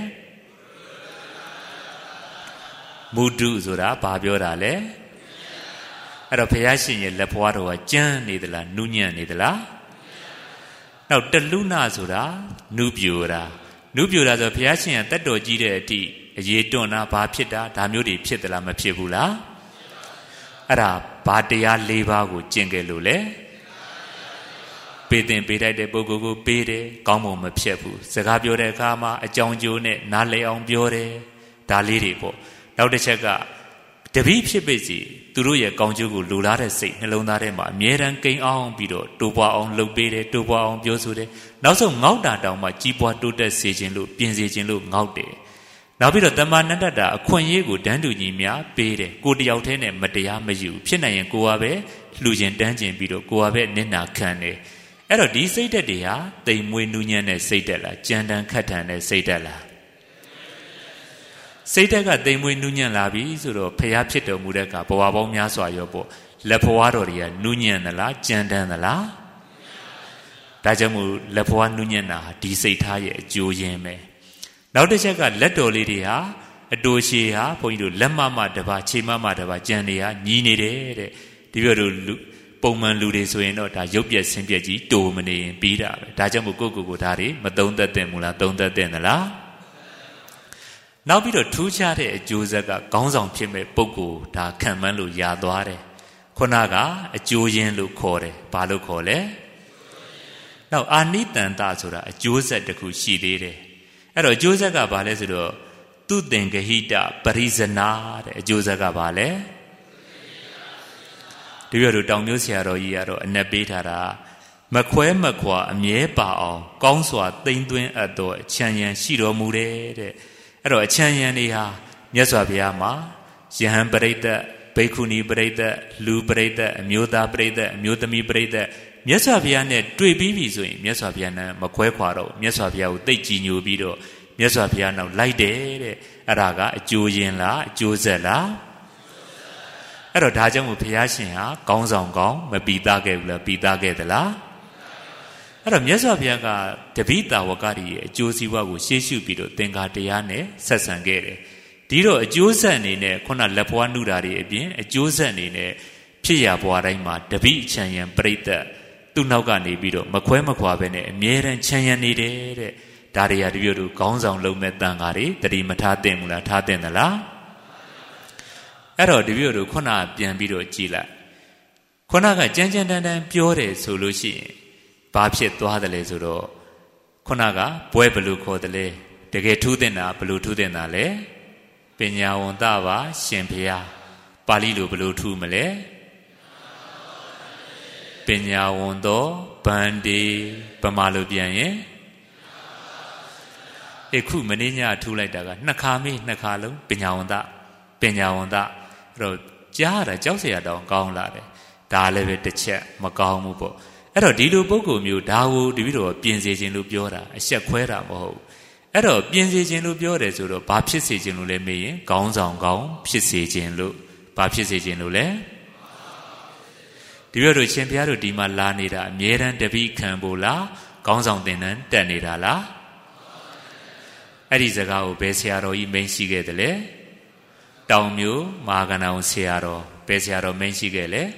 မုဒုဆိုတာဘာပြောတာလဲအဲ့တော့ဘုရားရှင်ရဲ့လက်ဖွားတော်ကကျမ်းနေသလားနုညံ့နေသလားနောက်တလူနာဆိုတာနုပြိုတာနုပြိုတာဆိုဘုရားရှင်ကတတ်တော်ကြီးတဲ့အထိအရေးတွန်းတာဘာဖြစ်တာဒါမျိုးတွေဖြစ်သလားမဖြစ်ဘူးလားအဲ့ဒါဘာတရား၄ပါးကိုကျင့်ကြလို့လေပေးတင်ပေးတတ်တဲ့ပုဂ္ဂိုလ်ကိုပေးတယ်ကောင်းမွန်မဖြစ်ဘူးစကားပြောတဲ့အခါမှာအကြောင်းကျိုးနဲ့နားလည်အောင်ပြောတယ်ဒါလေးတွေပေါ့နောက်တစ်ချက်ကတပည့်ဖြစ်ပေစီသူတို့ရဲ့ကောင်းကျိုးကိုလိုလားတဲ့စိတ်နှလုံးသားထဲမှာအမြဲတမ်းကိန်းအောင်ပြီးတော့တိုးပွားအောင်လုပ်ပေးတယ်တိုးပွားအောင်ပြောဆိုတယ်နောက်ဆုံးငေါ့တာတောင်မှကြီးပွားတိုးတက်စေခြင်းလို့ပြင်စေခြင်းလို့ငေါ့တယ်နောက်ပြီးတော့တမာနတ္တတာအခွင့်အရေးကိုတန်းတူညီများပေးတယ်ကိုတယောက်တည်းနဲ့မတရားမယူဖြစ်နိုင်ရင်ကိုကပဲလှူခြင်းတန်းခြင်းပြီးတော့ကိုကပဲနစ်နာခံတယ်အဲ့တော့ဒီစိတ်ဓာတ်တွေဟာတိမ်မွေးနူးညံ့တဲ့စိတ်ဓာတ်လားကြမ်းတမ်းခက်ထန်တဲ့စိတ်ဓာတ်လားစိတ်ဓာတ်ကတိမ်မွေးနူးညံ့လာပြီဆိုတော့ဖျားဖြစ်တော်မူတဲ့ကဘဝပေါင်းများစွာရောပေါ့လက်ဖွားတော်တွေကနူးညံ့သလားကြမ်းတမ်းသလားဒါကြောင့်မို့လက်ဖွားနူးညံ့တာဒီစိတ်ထားရဲ့အကျိုးရင်းပဲနောက်တစ်ချက်ကလက်တော်လေးတွေဟာအတူရှိဟာဘုန်းကြီးတို့လက်မမတပါခြေမမတပါကြံတွေဟာညီးနေတယ်တဲ့ဒီပြောတို့ပုံမှန်လူတွေဆိုရင်တော့ဒါရုပ်ပြက်ဆင်းပြက်ကြီးတိုးမနေရင်ပြီးတာပဲဒါကြောင့်မို့ကိုယ့်ကိုယ်ကိုဒါတွေမသုံးသက်သင့်ဘူးလားသုံးသက်သင့်သလားနောက်ပြီးတော့ထူးခြားတဲ့အကျိုးဆက်ကခေါင်းဆောင်ဖြစ်မဲ့ပုဂ္ဂိုလ်ဒါခံမှန်းလို့ရသွားတယ်ခုနကအကျိုးရင်းလို့ခေါ်တယ်ဘာလို့ခေါ်လဲနောက်အာနိတန္တဆိုတာအကျိုးဆက်တစ်ခုရှိသေးတယ်အဲ့တော့အကျိုးဆက်ကဘာလဲဆိုတော့သူသင်္ကဟိတပရိဇနာတဲ့အကျိုးဆက်ကဘာလဲဒီပြောတို့တောင်မျိုးဆရာတော်ကြီးကတော့အနက်ပေးထားတာမခွဲမခွာအမြဲပါအောင်ကောင်းစွာသိမ့်သွင်းအပ်သောအချမ်းရံရှိတော်မူတယ်တဲ့အဲ့တော့အချမ်းရံတွေဟာမြတ်စွာဘုရားမှာယဟန်ပရိသတ်ဘိက္ခုနီပရိသတ်လူပရိသတ်အမျိုးသားပရိသတ်အမျိုးသမီးပရိသတ်မြတ်စွာဘုရားနဲ့တွေ့ပြီးပြီဆိုရင်မြတ်စွာဘုရားနဲ့မခွဲခွာတော့မြတ်စွာဘုရားကိုသိကြည်ညိုပြီးတော့မြတ်စွာဘုရားနောက်လိုက်တယ်တဲ့အဲ့ဒါကအကျိုးရင်းလားအကျိုးဆက်လားအဲ့တော့ဒါကြောင့်မို့ဘုရားရှင်ဟာကောင်းဆောင်ကောင်းမပီသားခဲ့ဘူးလားပီသားခဲ့သလားအဲ့တော့မြတ်စွာဘုရားကတပိတာဝကတွေရဲ့အကျိုးစီးပွားကိုရှေ့ရှုပြီးတော့သင်္ကာတရားနဲ့ဆက်ဆံခဲ့တယ်ဒီတော့အကျိုးဆက်အနေနဲ့ခုနလက်ဖွားနှုတာတွေအပြင်အကျိုးဆက်အနေနဲ့ဖြစ်ရဘွားတိုင်းမှာတပိချံရံပရိသတ်သူ့နောက်ကနေပြီးတော့မခွဲမခွာပဲနဲ့အမြဲတမ်းချံရံနေတယ်တဲ့ဒါတွေဟာတပြည့်တို့ခေါင်းဆောင်လုံးမဲ့တန်ဃာတွေတတိမထားသင့်ဘူးလားထားသင့်သလားအဲ့တော့တပြည့်တို့ခုနပြန်ပြီးတော့ကြည်လိုက်ခုနကကြမ်းကြမ်းတမ်းတမ်းပြောတယ်ဆိုလို့ရှိရင်ဘာဖြစ်သွားတယ်လဲဆိုတော့ခုနကဘွဲဘလူခေါ်တယ်လေတကယ်ထူးတဲ့တာဘလူထူးတဲ့တာလဲပညာဝန္တပါရှင်ဘုရားပါဠိလိုဘလူထူးမလဲပညာဝန္တောဗန္ဒီဗမာလိုပြန်ရင်အခုမင်းညထူးလိုက်တာကနှစ်ခါမေးနှစ်ခါလုံးပညာဝန္တပညာဝန္တအဲ့တော့ကြားရတာကြောက်เสียတောင်ကောင်းလာတယ်ဒါလည်းပဲတစ်ချက်မကောင်းဘူးပေါ့အဲ့တော့ဒီလိုပုဂ္ဂိုလ်မျိုးဒါကိုတပည့်တော်ပြင်စေခြင်းလို့ပြောတာအဆက်ခွဲတာမဟုတ်အဲ့တော့ပြင်စေခြင်းလို့ပြောတယ်ဆိုတော့ဘာဖြစ်စေခြင်းလို့လဲမေးရင်ခေါင်းဆောင်ကောင်းဖြစ်စေခြင်းလို့ဘာဖြစ်စေခြင်းလို့လဲဒီဘက်တို့ရှင်ဘုရားတို့ဒီမှာလာနေတာအမြဲတမ်းတပိခံဖို့လားခေါင်းဆောင်သင်တန်းတက်နေတာလားအဲ့ဒီစကားကိုဘယ်ဆရာတော်ကြီးမိန့်ရှိခဲ့တယ်လဲတောင်မျိုးမဟာကဏ္ဍအောင်ဆရာတော်ဘယ်ဆရာတော်မိန့်ရှိခဲ့လဲ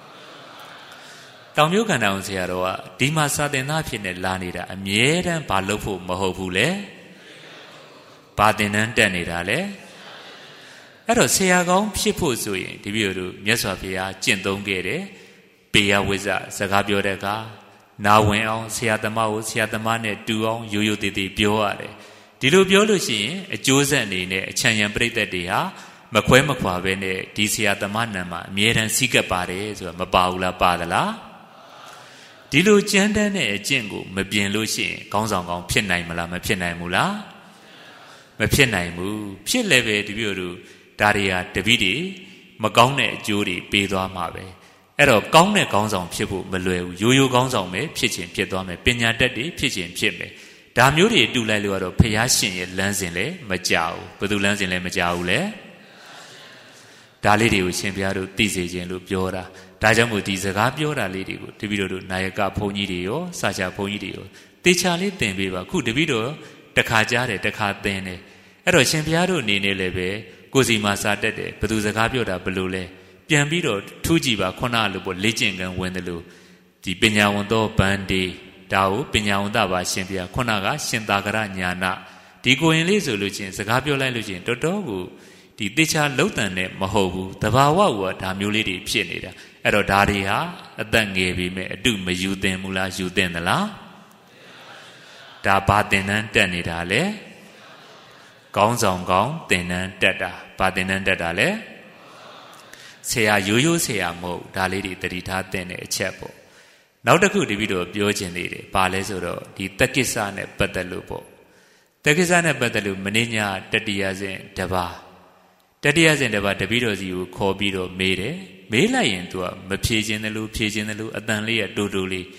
တောင်မျိုးကဏ္ဍအောင်ဆရာတော်ကဒီမှာစာသင်သားဖြစ်နေလာနေတာအမြဲတမ်းဘာလုပ်ဖို့မဟုတ်ဘူးလေဘာသင်တန်းတက်နေတာလဲအဲ့တော့ဆရာကောင်းဖြစ်ဖို့ဆိုရင်ဒီbiểuတို့မြတ်စွာဘုရားကျင့်သုံးခဲ့တယ်ပေယဝိဇ္ဇစကားပြောတဲ့အခါနာဝင်အောင်ဆရာသမားကိုဆရာသမားနဲ့တူအောင်ရိုးရိုးသေးသေးပြောရတယ်ဒီလိုပြောလို့ရှိရင်အကျိုးဆက်အနေနဲ့အချမ်းရံပြိတ္တတွေဟာမခွဲမခွာပဲနဲ့ဒီဆရာသမားနံမှာအမြဲတမ်းစီးကပ်ပါတယ်ဆိုတာမပါဘူးလားပါသလားဒီလိုကြမ်းတမ်းတဲ့အကျင့်ကိုမပြင်လို့ရှိရင်ခေါင်းဆောင်ကောင်းဖြစ်နိုင်မလားမဖြစ်နိုင်ဘူးလားမဖြစ်နိုင်ဘူးဖြစ်လည်းပဲဒီပြောတို့ဒါတွေဟာတပိတွေမကောင်းတဲ့အကျိုးတွေပေးသွားမှာပဲအဲ့တော့ကောင်းတဲ့ခေါင်းဆောင်ဖြစ်ဖို့မလွယ်ဘူးရိုးရိုးခေါင်းဆောင်ပဲဖြစ်ခြင်းဖြစ်သွားမယ်ပညာတတ်တွေဖြစ်ခြင်းဖြစ်မယ်ဒါမျိုးတွေတူလိုက်လို့ကတော့ဖျားရှင်ရဲ့လမ်းစဉ်လည်းမကြောက်ဘူးဘယ်သူလမ်းစဉ်လည်းမကြောက်ဘူးလေဒါလေးတွေကိုရှင်ဘုရားတို့သိစေခြင်းလို့ပြောတာဒါကြောင့်မို့ဒီစကားပြောတာလေးတွေကိုတပည့်တော်တို့နာယကဘုန်းကြီးတွေရောစာချဘုန်းကြီးတွေရောတေချာလေးသင်ပေးပါခုတပည့်တော်တခါကြားတယ်တခါသင်တယ်အဲ့တော့ရှင်ဘုရားတို့အနေနဲ့လည်းပဲကိုယ်စီမှာစာတက်တယ်ဘယ်သူစကားပြောတာဘယ်လိုလဲပြန်ပြီးတော့ထူးကြည့်ပါခုနလိုပေါ့လေ့ကျင့်ကံဝင်တယ်လို့ဒီပညာဝန္တောဗန္ဒီဒါကိုပညာဝန္တပါရှင်ဘုရားခုနကရှင်သာကရညာနာဒီကိုရင်လေးဆိုလို့ချင်းစကားပြောလိုက်လို့ချင်းတော်တော်ကိုဒီတေချာလှုပ်တန်နဲ့မဟုတ်ဘူးတဘာဝကဒါမျိုးလေးတွေဖြစ်နေတာအဲ့တော့ဒါတွေဟာအသက်ငယ်ပြီမဲ့အတုမယူသင်ဘူးလားယူသင်သလားဒါဘာသင်တန်းတက်နေတာလဲကောင်းဆောင်ကောင်းသင်တန်းတက်တာဘာသင်တန်းတက်တာလဲဆရာရိုးရိုးဆရာမဟုတ်ဒါလေးတွေတတိထားသင်တဲ့အချက်ပေါ့နောက်တစ်ခုတပည့်တော်ပြောခြင်းသေးတယ်ဘာလဲဆိုတော့ဒီတက္ကိစ္စနဲ့ပတ်သက်လို့ပေါ့တက္ကိစ္စနဲ့ပတ်သက်လို့မင်းညာတတိယစဉ်တပါတတိယစဉ်တပါတပည့်တော်စီကိုခေါ်ပြီးတော့မေးတယ်မေးလိုက်ရင် तू ကမဖြေခြင်းတယ်လို့ဖြေခြင်းတယ်လို့အတန်လေးရတူတူလေး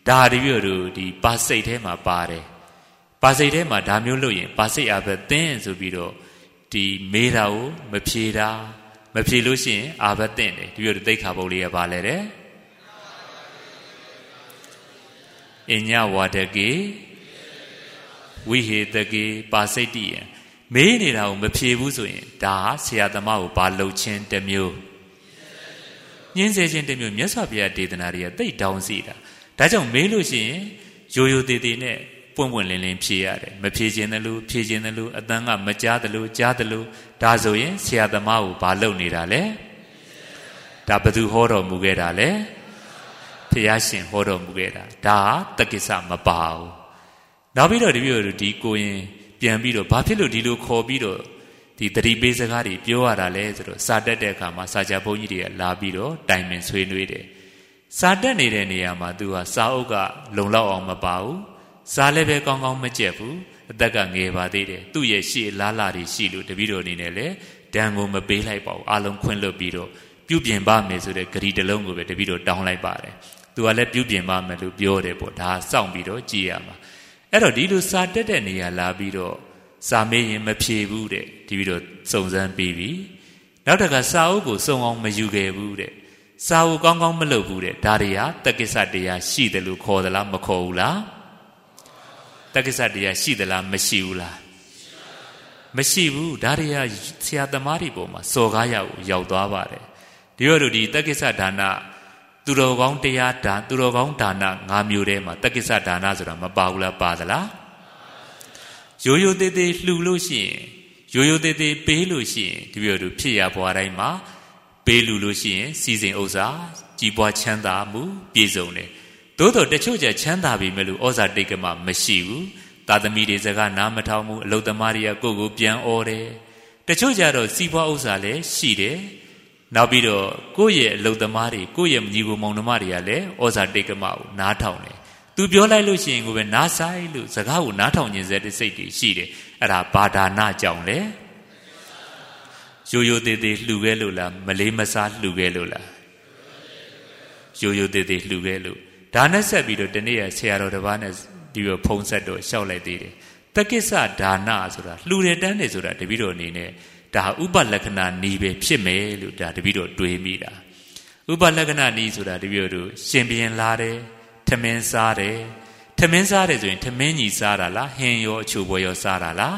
ဒါတပြည့်တို့ဒီပါစိတ်ထဲမှာပါတယ်ပါစိတ်ထဲမှာဒါမျိုးလို့ရင်ပါစိတ်အဘသင်းဆိုပြီးတော့ဒီမေးတာကိုမဖြေတာမဖြေလို့ရှိရင်အာဘသင့်တယ်တပြည့်တို့သိက္ခာပုဒ်လေးရပါလေတဲ့အညဝါဒကေဝိဟေတကေပါစိတ်တိယမေးနေတာကိုမဖြေဘူးဆိုရင်ဒါဟာဆရာသမားကိုဘာလှုပ်ခြင်းတစ်မျိုးညှင်းဆဲခြင်းတစ်မျိုးမြတ်စွာဘုရားဒေသနာတွေကသိတောင်းစီတာဒါကြောင့်မေးလို့ရှိရင်ရိုးရိုးသေးသေးနဲ့ပွင့်ပွင့်လင်းလင်းဖြေရတယ်မဖြေခြင်းတယ်လို့ဖြေခြင်းတယ်လို့အတန်းကမကြားတယ်လို့ကြားတယ်လို့ဒါဆိုရင်ဆရာသမားကိုဘာလုပ်နေတာလဲဒါဘယ်သူဟောတော်မူခဲ့တာလဲဘုရားရှင်ဟောတော်မူခဲ့တာဒါဟာတက္ကိစ္စမပါဘူးနောက်ပြီးတော့ဒီပြောဒီကိုရင်ပြန်ပြီးတော့ဘာဖြစ်လို့ဒီလိုခေါ်ပြီးတော့ဒီတတိပေးစကားတွေပြောရတာလဲဆိုတော့စာတက်တဲ့အခါမှာစာချဘုန်းကြီးတွေကလာပြီးတော့တိုင်ပင်ဆွေးနွေးတယ်စာတက်နေတဲ့နေရာမှာသူကစာအုပ်ကလုံလောက်အောင်မပါဘူးစာလည်းပဲကောင်းကောင်းမကျက်ဘူးအသက်ကငယ်ပါသေးတယ်သူ့ရဲ့ရှေ့လားလာတွေရှိလို့တပည့်တော်အနေနဲ့လည်းဒဏ်ကိုမပေးလိုက်ပါဘူးအလုံးခွင့်လွတ်ပြီးတော့ပြုပြင်ပါမယ်ဆိုတဲ့ဂရီတစ်လုံးကိုပဲတပည့်တော်တောင်းလိုက်ပါတယ်သူကလည်းပြုပြင်ပါမယ်လို့ပြောတယ်ပေါ့ဒါစောင့်ပြီးတော့ကြည်ရမှာအဲ့တော့ဒီလိုစာတက်တဲ့နေရာလာပြီးတော့စာမေးရင်မဖြေဘူးတဲ့ဒီပြီးတော့စုံစမ်းပြီးပြီနောက်တစ်ခါစာအုပ်ကိုစုံအောင်မယူခဲ့ဘူးတဲ့စာအုပ်ကောင်းကောင်းမလုပ်ဘူးတဲ့ဒါတွေဟာတက္ကိစ္စတရားရှိတယ်လို့ခေါ်သလားမခေါ်ဘူးလားတက္ကိစ္စတရားရှိသလားမရှိဘူးလားမရှိဘူးဒါတွေကဆရာသမားတွေပေါ်မှာစော်ကားရရောက်သွားပါတယ်ဒီလိုတို့ဒီတက္ကိစ္စဒါနသူတော်ကောင်းတရားဒါသူတော်ကောင်းဒါန၅မျိုးထဲမှာတက္ကိစ္စဒါနဆိုတာမပါဘူးလားပါသလားရိုးရိုးသေးသေးလှူလို့ရှိရင်ရိုးရိုးသေးသေးပေးလို့ရှိရင်ဒီလိုတို့ဖြစ်ရဘွားတိုင်းမှာပေးလူလို့ရှိရင်စီစဉ်ဥစ္စာကြီးပွားချမ်းသာမှုပြည့်စုံတယ်သို့တော်တချို့ကျချမ်းသာပြီမဲ့လို့ဩဇာတိတ်ကမှမရှိဘူးသာသမီတွေစကားနားမထောင်ဘူးအလုသမားတွေကကိုယ့်ကိုပြန်ဩတယ်တချို့ကျတော့စီးပွားဥစ္စာလည်းရှိတယ်နောက်ပြီးတော့ကိုယ့်ရဲ့အလုသမားတွေကိုယ့်ရဲ့ညီကိုမောင်နှမတွေကလည်းဩဇာတိတ်ကမှကိုနားထောင်တယ်သူပြောလိုက်လို့ရှိရင်ကိုပဲနားဆိုင်လို့စကားကိုနားထောင်ခြင်းစတဲ့စိတ်တွေရှိတယ်အဲ့ဒါဘာဒါနကြောင့်လဲရိုးရိုးသေးသေးလှူခဲ့လို့လားမလေးမစားလှူခဲ့လို့လားရိုးရိုးသေးသေးလှူခဲ့လို့ဒါနဲ့ဆက်ပြီးတော့တနေ့ရဆရာတော်တစ်ပါးနဲ့ဒီလိုဖုံးဆက်တော့ရှောက်လိုက်သေးတယ်တက္ကိစ္စဒါနဆိုတာလှူတယ်တန်းတယ်ဆိုတာတပည့်တော်အနေနဲ့ဒါဥပလက္ခဏာနီးပဲဖြစ်မယ်လို့ဒါတပည့်တော်တွေးမိတာဥပလက္ခဏာနီးဆိုတာတပည့်တော်တို့ရှင်ပြန်လာတယ်ထမင်းစားတယ်ထမင်းစားတယ်ဆိုရင်ထမင်းကြီးစားတာလားဟင်းရောအချိုပွဲရောစားတာလား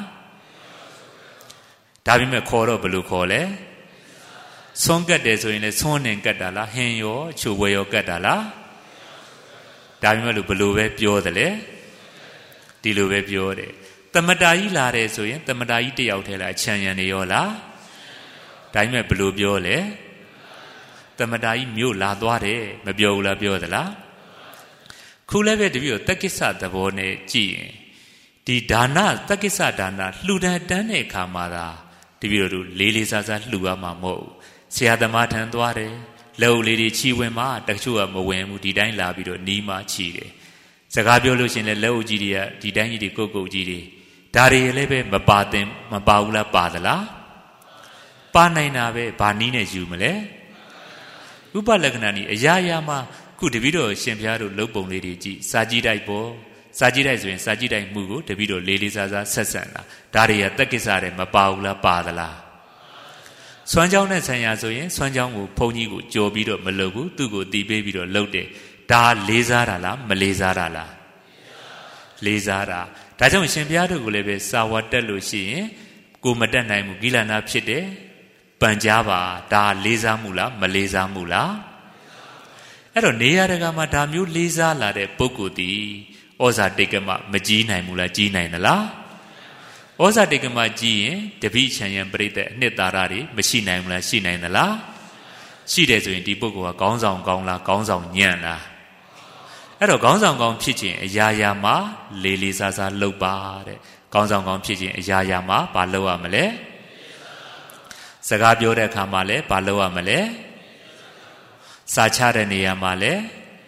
ဒါပေမဲ့ခေါ်တော့ဘယ်လိုခေါ်လဲဆွန်းကတ်တယ်ဆိုရင်လည်းဆွန်းနေကတ်တာလားဟင်းရောအချိုပွဲရောကတ်တာလားဒါပေမဲ့လို့ဘယ်လိုပဲပြောတယ်လေဒီလိုပဲပြောတယ်တမတာကြီးလာတယ်ဆိုရင်တမတာကြီးတယောက်ထဲလားအချမ်းရံနေရောလားဒါပေမဲ့ဘယ်လိုပြောလဲတမတာကြီးမြို့လာသွားတယ်မပြောဘူးလားပြောသလားခုလည်းပဲတပည့်တော်တက္ကိစ္စသဘောနဲ့ကြည့်ရင်ဒီဒါနတက္ကိစ္စဒါနလှူဒန်းတန်းတဲ့အခါမှာသာတပည့်တော်တို့လေးလေးစားစားလှူရမှာမဟုတ်ဆရာသမားထံသွားတယ်လက်အုပ်လေးတွေချီဝင်မှာတချို့ကမဝင်ဘူးဒီတိုင်းလာပြီးတော့နီးမှချီတယ်စကားပြောလို့ရှိရင်လည်းလက်အုပ်ကြီးတွေကဒီတိုင်းကြီးတွေကုတ်ကုတ်ကြီးတွေဒါတွေလည်းပဲမပါသင်မပါဘူးလားပါသလားပါနိုင်တာပဲဘာနီးနဲ့ယူမလဲဥပလက္ခဏာနီးအရာရာမှာခုတပည့်တော်ရှင်ဘုရားတို့လုပ်ပုံလေးတွေကြည့်စာကြည့်တိုက်ပေါ်စာကြည့်တိုက်ဆိုရင်စာကြည့်တိုက်မှုကိုတပည့်တော်လေးလေးစားစားဆက်ဆံတာဒါတွေကတက္ကိစ္စတွေမပါဘူးလားပါသလားဆွမ်းကြောင်းနဲ့ဆံရဆိုရင်ဆွမ်းကြောင်းကိုဘုန်းကြီးကိုကြော်ပြီးတော့မလုပ်ဘူးသူ့ကိုတီးပေးပြီးတော့လုပ်တယ်ဒါလေးစားတာလားမလေးစားတာလားလေးစားတာဒါကြောင့်ရှင်ဘုရားတို့ကိုလည်းပဲစာဝတ်တက်လို့ရှိရင်ကိုမတက်နိုင်ဘူးဂိလနာဖြစ်တယ်ပန်ကြားပါဒါလေးစားမှုလားမလေးစားမှုလားအဲ့တော့နေရာတကာမှာဒါမျိုးလေးစားလာတဲ့ပုဂ္ဂိုလ်ဒီဩဇာတိတ်ကမမကြီးနိုင်ဘူးလားကြီးနိုင်သလားဩဇာတိတ်ကမကြီးရင်တပိချံရံပြိတ္တအနှစ်သာရတွေမရှိနိုင်ဘူးလားရှိနိုင်သလားရှိတယ်ဆိုရင်ဒီပုဂ္ဂိုလ်ကခေါင်းဆောင်ကောင်းလားခေါင်းဆောင်ညံ့လားအဲ့တော့ခေါင်းဆောင်ကောင်းဖြစ်ခြင်းအရာရာမှာလေးလေးစားစားလုပ်ပါတဲ့ခေါင်းဆောင်ကောင်းဖြစ်ခြင်းအရာရာမှာဘာလုပ်ရမလဲစကားပြောတဲ့အခါမှာလည်းဘာလုပ်ရမလဲစာချတဲ့နေရာမှာလည်း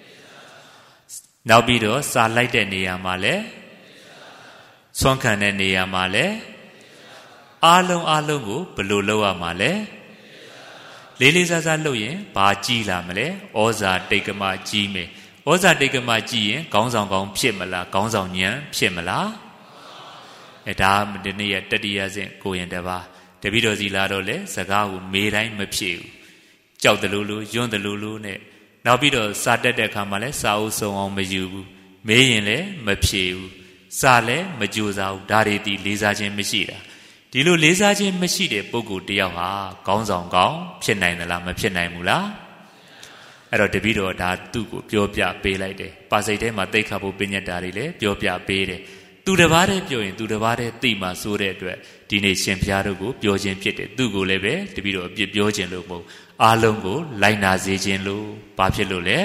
နောက်ပြီးတော့စာလိုက်တဲ့နေရာမှာလည်းဆွမ်းခံတဲ့နေရာမှာလည်းအားလုံးအားလုံးကိုဘယ်လိုလုပ်ရမှာလဲလေးလေးစားစားလုပ်ရင်ဘာကြီးလာမလဲဩဇာတိတ်ကမကြီးမယ်ဩဩဇာတိတ်ကမှကြည့်ရင်ခေါင်းဆောင်ကောင်းဖြစ်မလားခေါင်းဆောင်ဉာဏ်ဖြစ်မလားအဲဒါဒီနေ့ရဲ့တတိယစဉ်ကိုရင်တပါတပည့်တော်စီလာတော့လေစကားကိုမေးတိုင်းမဖြစ်ဘူးကြောက်တယ်လို့လို့ယွန်းတယ်လို့လို့နဲ့နောက်ပြီးတော့စာတက်တဲ့အခါမှာလဲစာအုပ်စုံအောင်မယူဘူးမေးရင်လည်းမဖြေဘူးစာလည်းမကြိုးစားဘူးဒါတွေဒီလေးစားခြင်းမရှိတာဒီလိုလေးစားခြင်းမရှိတဲ့ပုဂ္ဂိုလ်တယောက်ဟာခေါင်းဆောင်ကောင်းဖြစ်နိုင်သလားမဖြစ်နိုင်ဘူးလားအဲ့တော့တပည့်တော်ဒါသူ့ကိုပြောပြပေးလိုက်တယ်ပါစိတ်ထဲမှာသိခါဖို့ပညတ်တာတွေလည်းပြောပြပေးတယ်သူတစ်ပါးတည်းပြောရင်သူတစ်ပါးတည်းသိမှဆိုတဲ့အတွက်ဒီနေ့ရှင်ဘုရားတို့ကိုပြောခြင်းဖြစ်တယ်သူ့ကိုလည်းပဲတပည့်တော်အပြစ်ပြောခြင်းလို့မဟုတ်အားလုံးကိုလိုက်နာစေခြင်းလို့ဘာဖြစ်လို့လဲ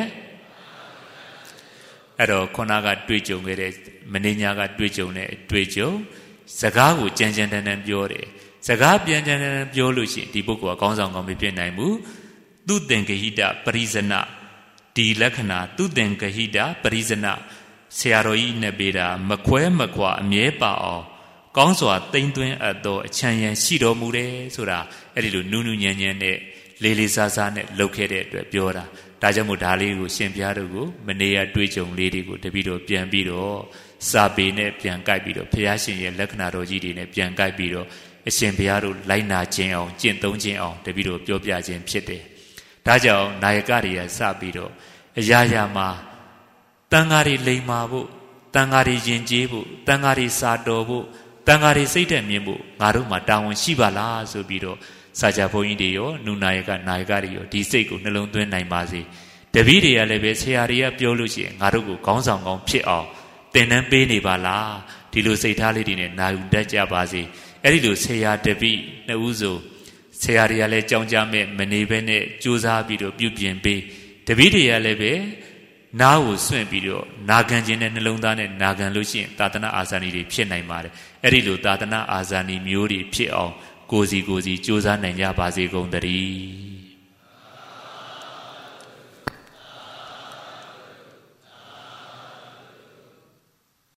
အဲ့တော့ခုနကတွေ့ကြုံခဲ့တဲ့မင်းညာကတွေ့ကြုံတဲ့တွေ့ကြုံစကားကိုကြမ်းကြမ်းတမ်းတမ်းပြောတယ်စကားပြန်ကြမ်းကြမ်းတမ်းပြောလို့ရှိရင်ဒီပုဂ္ဂိုလ်ကကောင်းဆောင်ကောင်းမဖြစ်နိုင်ဘူးသူသင်္ကဟိတပရိဇနဒီလက္ခဏာသူသင်္ကဟိတပရိဇနဆရာတော်ကြီးနဲ့ပေးတာမခွဲမခွာအမြဲပါအောင်ကောင်းစွာတိမ့်သွင်းအပ်သောအချမ်းရံရှိတော်မူတယ်ဆိုတာအဲ့ဒီလိုနူးနူးညံ့ညံ့နဲ့လေးလေးစားစားနဲ့လုပ်ခဲ့တဲ့အတွက်ပြောတာဒါကြောင့်မို့ဒါလေးကိုရှင်ဘုရားတို့ကိုမနေ့ကတွေ့ကြုံလေးတွေကိုတပည့်တော်ပြန်ပြီးတော့စာပေနဲ့ပြန်ကြိုက်ပြီးတော့ဘုရားရှင်ရဲ့လက္ခဏာတော်ကြီးတွေနဲ့ပြန်ကြိုက်ပြီးတော့အရှင်ဘုရားတို့လိုက်နာခြင်းအောင်ကျင့်သုံးခြင်းအောင်တပည့်တော်ပြောပြခြင်းဖြစ်တယ်ဒါကြောင့်နာယကတွေကစပြီးတော့အရာရာမှာတန်ဃာတွေလိမ်မာဖို့တန်ဃာတွေယဉ်ကျေးဖို့တန်ဃာတွေစာတော်ဖို့တန်ဃာတွေစိတ်တက်မြင်ဖို့ငါတို့မှာတာဝန်ရှိပါလားဆိုပြီးတော့စာကြဘုန်းကြီးတွေရောနုနာယကနာယကတွေရောဒီစိတ်ကိုနှလုံးသွင်းနိုင်ပါစေတပည့်တွေကလည်းပဲဆရာတွေကပြောလို့ရှိရင်ငါတို့ကိုခေါင်းဆောင်ကောင်းဖြစ်အောင်သင်တန်းပေးနေပါလားဒီလိုစိတ်ထားလေးတွေနဲ့နာယူတတ်ကြပါစေအဲ့ဒီလိုဆရာတပည့်နှစ်ဦးဆိုဆရာတွေကလည်းကြောင်းကြမဲ့မနေဘဲနဲ့ကြိုးစားပြီးတော့ပြုပြင်ပေးတပည့်တွေကလည်းပဲနားကိုစွန့်ပြီးတော့နာခံခြင်းနဲ့နှလုံးသားနဲ့နာခံလို့ရှိရင်သာသနာအာဇာနည်တွေဖြစ်နိုင်ပါတယ်အဲ့ဒီလိုသာသနာအာဇာနည်မျိုးတွေဖြစ်အောင်ကိုစီကိုစီကြိုးစားနိုင်ကြပါစေကုန်သတည်း